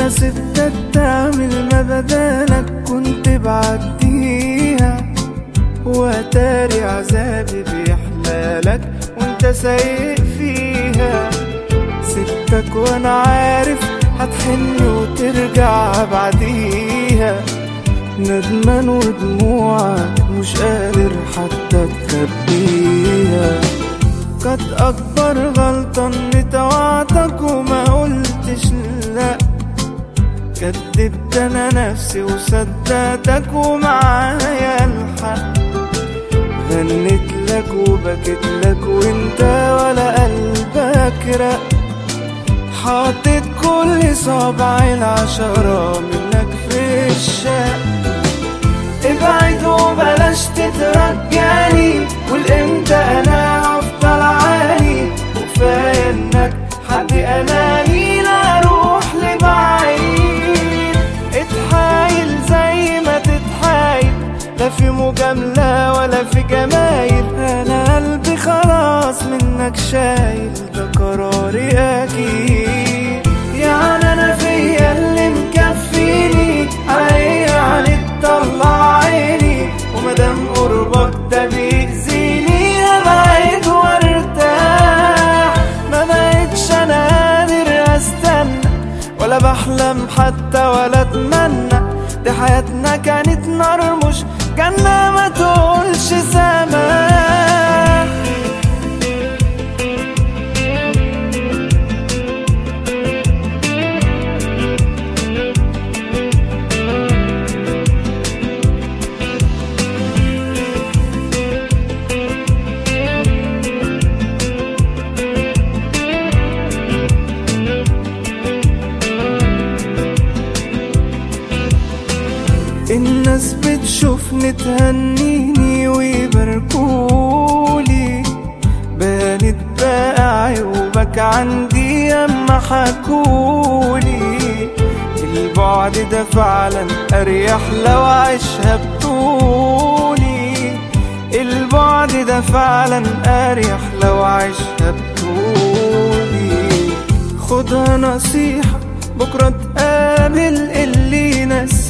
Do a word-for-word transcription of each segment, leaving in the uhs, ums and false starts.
انا سبتك تعمل ما بدالك، كنت بعديها واتاري عذابي بيحلالك وانت سايق فيها. سبتك وانا عارف هتحن وترجع بعديها، ندمان ودموعك مش قادر حتى تخبيها. كانت اكبر غلطة اني توعدك وما قلتش لا، كدبت انا نفسي وصدقتك ومعايا الحق. غنيت لك وبكيت لك وانت ولا قلبك رق، حاطط كل صابع العشرة منك في الشق. ابعد وبلاش تترجاني، والامتى انا هفضل عاني؟ وكفاية انك حد اناني لا اروح لبعيد. اتحايل زي ما تتحايل، لا في مجاملة ولا في جمايل. انا قلبي خلاص منك شايل، ده قراري اكيد. يعني انا فيا اللي مكفيني، علي يعني تطلع عيني، ومادام قربك ده بيأذيني ابعد وارتاح. ما بقتش انا قادر استنى ولا بحلم حتى ولا اتمنى، دي حياتنا كانت نار مش جنة، ما تقولش سماح. الناس بتشوفني تهنيني ويباركولي، بانت بقى عيوبك عندي اما حكولي. البعد ده فعلا اريح لو عيشها بطولي، البعد ده فعلا اريح لو عيشها بطولي. خدها نصيحة بكرة تقابل اللي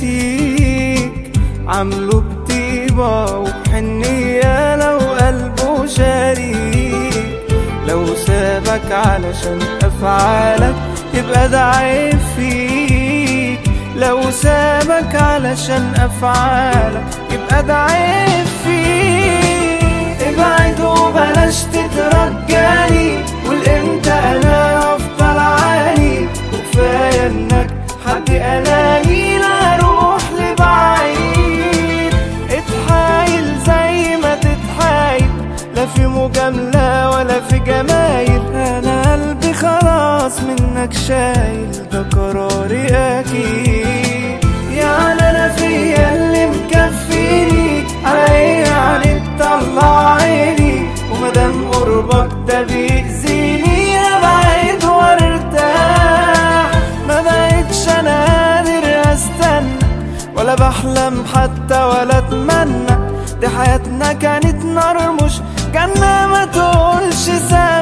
ينسيك، عامله بطيبة وبحنية لو قلبه شريك. لو سابك علشان أفعالك يبقى ده عيب فيك، لو سابك علشان أفعالك يبقى ده عيب فيك. ابعد وبلاش تترجاني، والامتى أنا هفضل عاني؟ وكفاية إنك حد أناني لا أروح لبعيد. اتحايل زي ما تتحايل، لا في مجاملة ولا في جمايل. أنا قلبي خلاص منك شايل، ده قراري أكيد. يعني أنا فيا اللي مكفيني، علي يعني تطلع عيني، ومادام قربك ده بيأذيني أبعد وارتاح. ما بقتش أنا قادر أستنى ولا بحلم حتى ولا أتمنى، دي حياتنا كانت نار مش جنة، ما تقولش سامح.